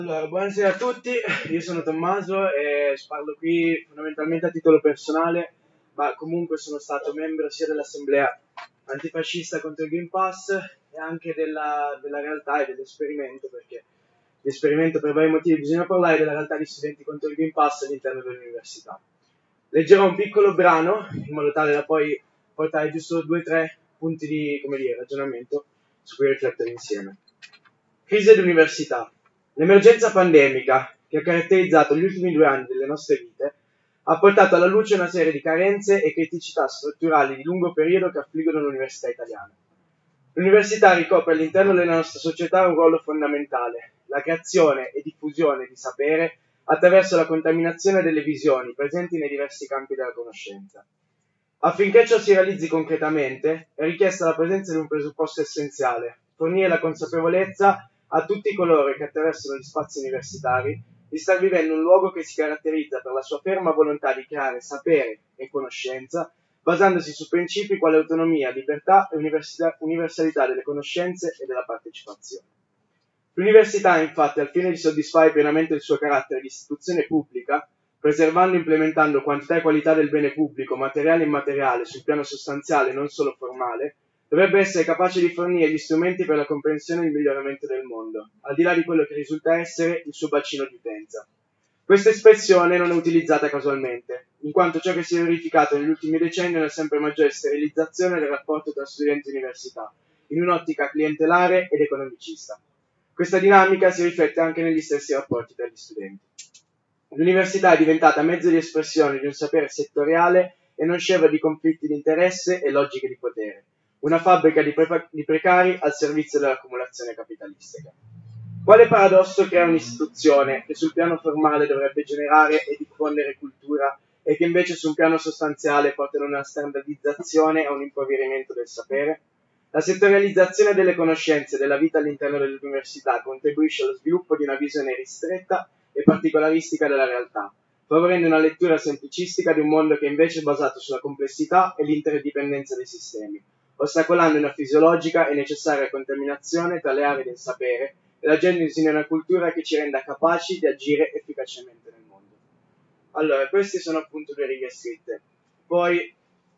Allora, buonasera a tutti, io sono Tommaso e parlo qui fondamentalmente a titolo personale, ma comunque sono stato membro sia dell'Assemblea antifascista contro il Green Pass e anche della realtà e dell'esperimento, perché l'esperimento per vari motivi bisogna parlare della realtà di studenti contro il Green Pass all'interno dell'università. Leggerò un piccolo brano in modo tale da poi portare giusto 2 o 3 punti di, ragionamento su cui riflettere insieme. Crisi dell'università. L'emergenza pandemica, che ha caratterizzato gli ultimi 2 anni delle nostre vite, ha portato alla luce una serie di carenze e criticità strutturali di lungo periodo che affliggono l'università italiana. L'università ricopre all'interno della nostra società un ruolo fondamentale, la creazione e diffusione di sapere attraverso la contaminazione delle visioni presenti nei diversi campi della conoscenza. Affinché ciò si realizzi concretamente, è richiesta la presenza di un presupposto essenziale: fornire la consapevolezza a tutti coloro che attraversano gli spazi universitari di star vivendo un luogo che si caratterizza per la sua ferma volontà di creare sapere e conoscenza, basandosi su principi quali autonomia, libertà e universalità delle conoscenze e della partecipazione. L'università, infatti, al fine di soddisfare pienamente il suo carattere di istituzione pubblica, preservando e implementando quantità e qualità del bene pubblico, materiale e immateriale, sul piano sostanziale e non solo formale, dovrebbe essere capace di fornire gli strumenti per la comprensione e il miglioramento del mondo, al di là di quello che risulta essere il suo bacino di utenza. Questa espressione non è utilizzata casualmente, in quanto ciò che si è verificato negli ultimi decenni è una sempre maggiore sterilizzazione del rapporto tra studenti e università, in un'ottica clientelare ed economicista. Questa dinamica si riflette anche negli stessi rapporti tra gli studenti. L'università è diventata mezzo di espressione di un sapere settoriale e non scevro di conflitti di interesse e logiche di potere, una fabbrica di precari al servizio dell'accumulazione capitalistica. Quale paradosso crea un'istituzione che sul piano formale dovrebbe generare e diffondere cultura e che invece su un piano sostanziale porta ad una standardizzazione e a un impoverimento del sapere? La settorializzazione delle conoscenze e della vita all'interno dell'università contribuisce allo sviluppo di una visione ristretta e particolaristica della realtà, favorendo una lettura semplicistica di un mondo che invece è basato sulla complessità e l'interdipendenza dei sistemi, ostacolando una fisiologica e necessaria contaminazione tra le aree del sapere e la genesi di una cultura che ci renda capaci di agire efficacemente nel mondo. Allora, queste sono appunto 2 righe scritte. Poi,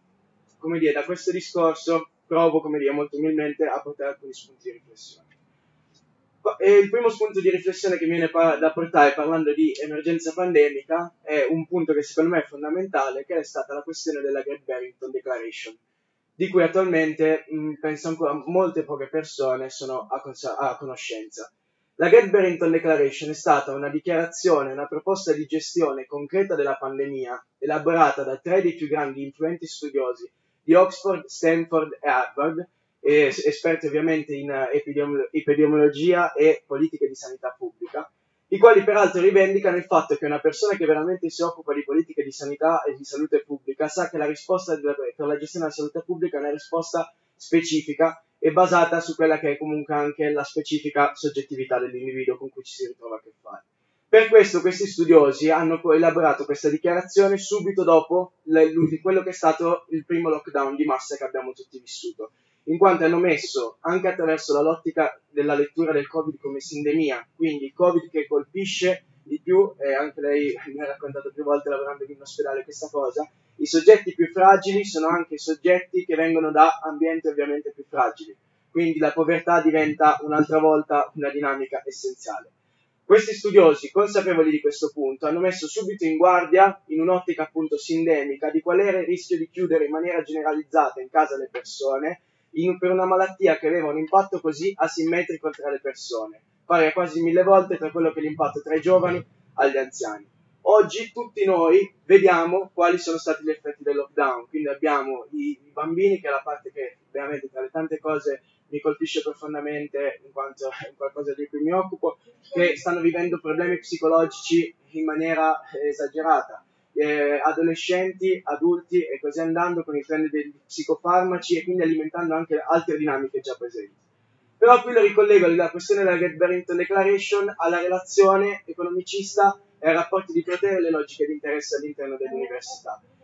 da questo discorso provo, molto umilmente a portare alcuni spunti di riflessione. E il primo spunto di riflessione che mi viene da portare parlando di emergenza pandemica è un punto che secondo me è fondamentale, che è stata la questione della Great Barrington Declaration, di cui attualmente penso ancora molte poche persone sono a conoscenza. La Great Barrington Declaration è stata una dichiarazione, una proposta di gestione concreta della pandemia, elaborata da 3 dei più grandi e influenti studiosi di Oxford, Stanford e Harvard, esperti ovviamente in epidemiologia e politiche di sanità pubblica, i quali peraltro rivendicano il fatto che una persona che veramente si occupa di politiche di sanità e di salute pubblica sa che la risposta per la gestione della salute pubblica è una risposta specifica e basata su quella che è comunque anche la specifica soggettività dell'individuo con cui ci si ritrova a che fare. Per questo questi studiosi hanno elaborato questa dichiarazione subito dopo quello che è stato il primo lockdown di massa che abbiamo tutti vissuto, in quanto hanno messo, anche attraverso l'ottica della lettura del Covid come sindemia, quindi il Covid che colpisce di più, e anche lei mi ha raccontato più volte lavorando in ospedale questa cosa, i soggetti più fragili sono anche i soggetti che vengono da ambienti ovviamente più fragili, quindi la povertà diventa un'altra volta una dinamica essenziale. Questi studiosi, consapevoli di questo punto, hanno messo subito in guardia, in un'ottica appunto sindemica, di qual era il rischio di chiudere in maniera generalizzata in casa le persone per una malattia che aveva un impatto così asimmetrico tra le persone, pari a quasi 1000 volte tra quello che è l'impatto tra i giovani agli anziani. Oggi tutti noi vediamo quali sono stati gli effetti del lockdown, quindi abbiamo i bambini, che è la parte che veramente tra le tante cose mi colpisce profondamente in quanto è qualcosa di cui mi occupo, che stanno vivendo problemi psicologici in maniera esagerata. Adolescenti, adulti e così andando con il trend degli psicofarmaci e quindi alimentando anche altre dinamiche già presenti. Però qui lo ricollego alla questione della Great Barrington Declaration alla relazione economicista e ai rapporti di potere e le logiche di interesse all'interno dell'università.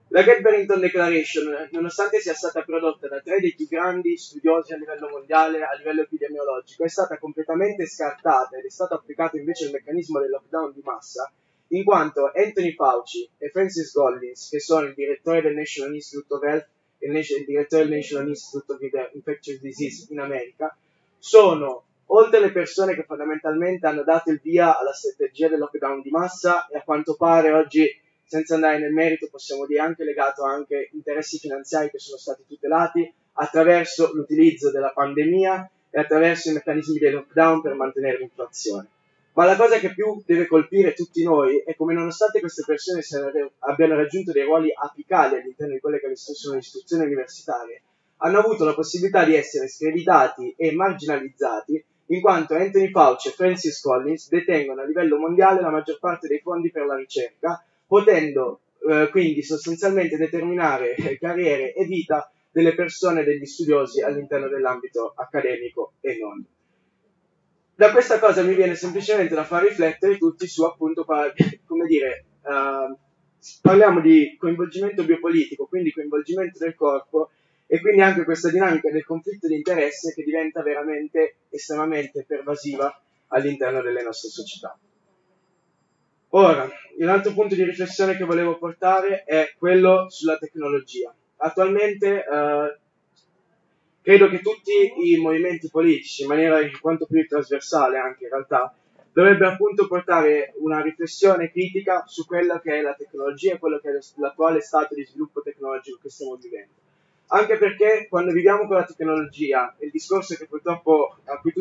La Get Barrington Declaration, nonostante sia stata prodotta da tre dei più grandi studiosi a livello mondiale, a livello epidemiologico, è stata completamente scartata ed è stato applicato invece il meccanismo del lockdown di massa, in quanto Anthony Fauci e Francis Collins, che sono il direttore del National Institute of Health e il direttore del National Institute of Infectious Disease in America, sono oltre le persone che fondamentalmente hanno dato il via alla strategia del lockdown di massa e a quanto pare oggi, senza andare nel merito, possiamo dire anche legato anche interessi finanziari che sono stati tutelati attraverso l'utilizzo della pandemia e attraverso i meccanismi del lockdown per mantenere l'inflazione. Ma la cosa che più deve colpire tutti noi è come nonostante queste persone abbiano raggiunto dei ruoli apicali all'interno di quelle che sono le istituzioni universitarie, hanno avuto la possibilità di essere screditati e marginalizzati in quanto Anthony Fauci e Francis Collins detengono a livello mondiale la maggior parte dei fondi per la ricerca, potendo quindi sostanzialmente determinare carriere e vita delle persone, degli studiosi all'interno dell'ambito accademico e non. Da questa cosa mi viene semplicemente da far riflettere tutti su appunto, come dire, parliamo di coinvolgimento biopolitico, quindi coinvolgimento del corpo e quindi anche questa dinamica del conflitto di interesse che diventa veramente estremamente pervasiva all'interno delle nostre società. Ora, l'altro punto di riflessione che volevo portare è quello sulla tecnologia. Attualmente credo che tutti i movimenti politici, in maniera quanto più trasversale anche in realtà, dovrebbero appunto portare una riflessione critica su quella che è la tecnologia e quello che è l'attuale stato di sviluppo tecnologico che stiamo vivendo. Anche perché quando viviamo con la tecnologia, il discorso che purtroppo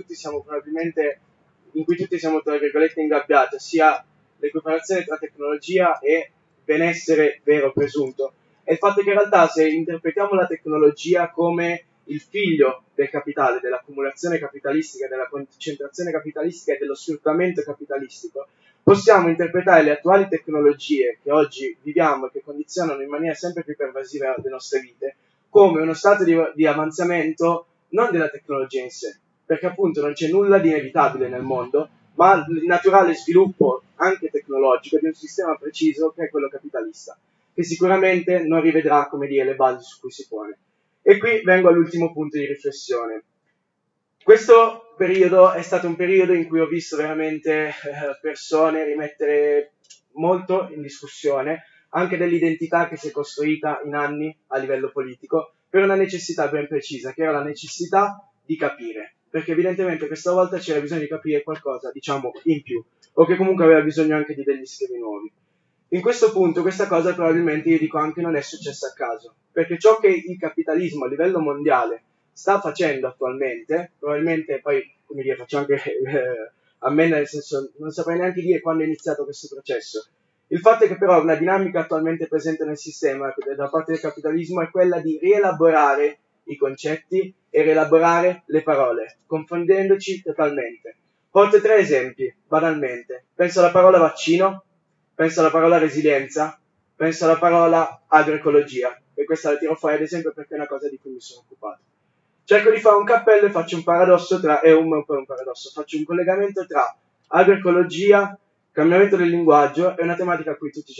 in cui tutti siamo tra virgolette ingabbiati, ossia l'equiparazione tra tecnologia e benessere vero presunto, è il fatto che in realtà se interpretiamo la tecnologia come il figlio del capitale, dell'accumulazione capitalistica, della concentrazione capitalistica e dello sfruttamento capitalistico, possiamo interpretare le attuali tecnologie che oggi viviamo e che condizionano in maniera sempre più pervasiva le nostre vite come uno stato di avanzamento non della tecnologia in sé, perché appunto non c'è nulla di inevitabile nel mondo, ma il naturale sviluppo anche tecnologico di un sistema preciso che è quello capitalista, che sicuramente non rivedrà, come dire, le basi su cui si pone. E qui vengo all'ultimo punto di riflessione. Questo periodo è stato un periodo in cui ho visto veramente persone rimettere molto in discussione anche dell'identità che si è costruita in anni a livello politico per una necessità ben precisa, che era la necessità di capire, perché evidentemente questa volta c'era bisogno di capire qualcosa, diciamo, in più, o che comunque aveva bisogno anche di degli schemi nuovi. In questo punto questa cosa probabilmente io dico anche non è successa a caso, perché ciò che il capitalismo a livello mondiale sta facendo attualmente, probabilmente poi, come dire, faccio anche a me nel senso, non saprei neanche dire quando è iniziato questo processo. Il fatto è che però una dinamica attualmente presente nel sistema da parte del capitalismo è quella di rielaborare i concetti e rielaborare le parole, confondendoci totalmente. Porto tre esempi, banalmente. Penso alla parola vaccino, penso alla parola resilienza, penso alla parola agroecologia, e questa la tiro fuori ad esempio perché è una cosa di cui mi sono occupato. Cerco di fare un cappello e faccio un paradosso faccio un collegamento tra agroecologia, cambiamento del linguaggio e una tematica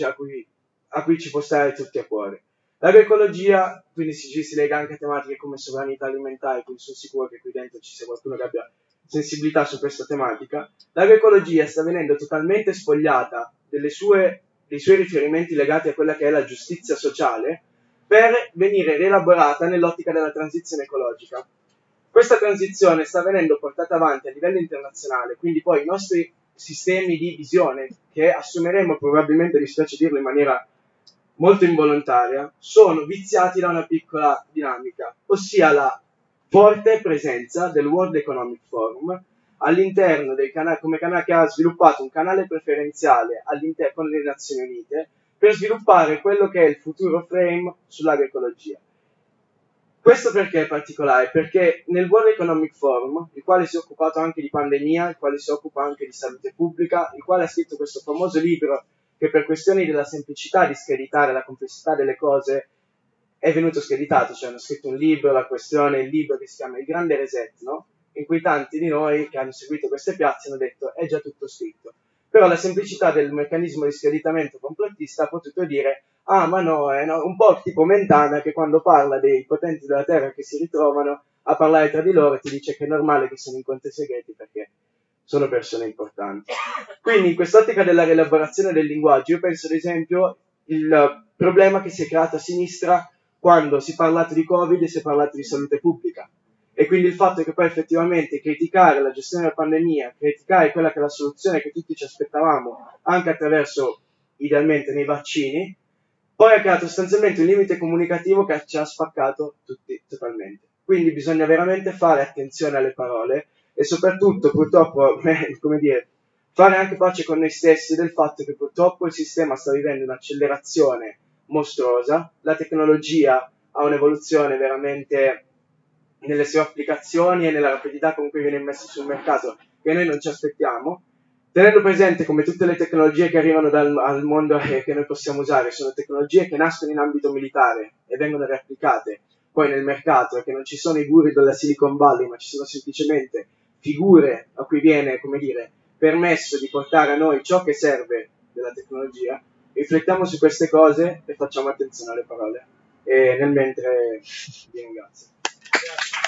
a cui ci può stare tutti a cuore. L'agroecologia quindi si lega anche a tematiche come sovranità alimentare, quindi sono sicuro che qui dentro ci sia qualcuno che abbia sensibilità su questa tematica. L'agroecologia sta venendo totalmente spogliata dei suoi riferimenti legati a quella che è la giustizia sociale per venire rielaborata nell'ottica della transizione ecologica. Questa transizione sta venendo portata avanti a livello internazionale, quindi poi i nostri sistemi di visione, che assumeremo probabilmente, mi spiace dirlo in maniera molto involontaria, sono viziati da una piccola dinamica, ossia la forte presenza del World Economic Forum all'interno del canale, come canale che ha sviluppato un canale preferenziale con le Nazioni Unite per sviluppare quello che è il futuro frame sull'agroecologia. Questo perché è particolare? Perché nel World Economic Forum, il quale si è occupato anche di pandemia, il quale si occupa anche di salute pubblica, il quale ha scritto questo famoso libro che per questioni della semplicità di screditare la complessità delle cose è venuto screditato, cioè hanno scritto un libro, il libro che si chiama Il Grande Reset, no? In cui tanti di noi che hanno seguito queste piazze hanno detto è già tutto scritto. Però la semplicità del meccanismo di screditamento complottista ha potuto dire ah ma no, un po' tipo Mentana che quando parla dei potenti della terra che si ritrovano a parlare tra di loro ti dice che è normale che siano incontri segreti perché sono persone importanti. Quindi in quest'ottica della rielaborazione del linguaggio io penso ad esempio il problema che si è creato a sinistra quando si è parlato di Covid e si è parlato di salute pubblica. E quindi il fatto che poi effettivamente criticare la gestione della pandemia, criticare quella che è la soluzione che tutti ci aspettavamo, anche attraverso, idealmente, nei vaccini, poi ha creato sostanzialmente un limite comunicativo che ci ha spaccato tutti totalmente. Quindi bisogna veramente fare attenzione alle parole e soprattutto, purtroppo, come dire, fare anche pace con noi stessi del fatto che purtroppo il sistema sta vivendo un'accelerazione mostruosa, la tecnologia ha un'evoluzione veramente nelle sue applicazioni e nella rapidità con cui viene messa sul mercato che noi non ci aspettiamo, tenendo presente come tutte le tecnologie che arrivano al mondo e che noi possiamo usare sono tecnologie che nascono in ambito militare e vengono riapplicate poi nel mercato e che non ci sono i guru della Silicon Valley ma ci sono semplicemente figure a cui viene, come dire, permesso di portare a noi ciò che serve della tecnologia, riflettiamo su queste cose e facciamo attenzione alle parole. E nel mentre vi ringrazio.